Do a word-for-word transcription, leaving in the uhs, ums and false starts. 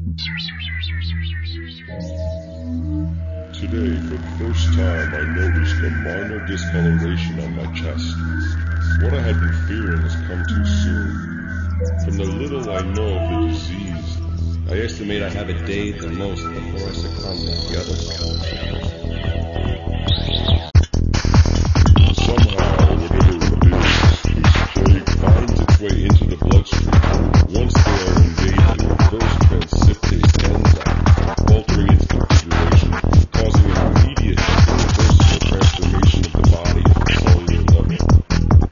Today, for the first time, I noticed a minor discoloration on my chest. What I had been fearing has come too soon. From the little I know of the disease, I estimate I have a day at the most before I succumb like the others.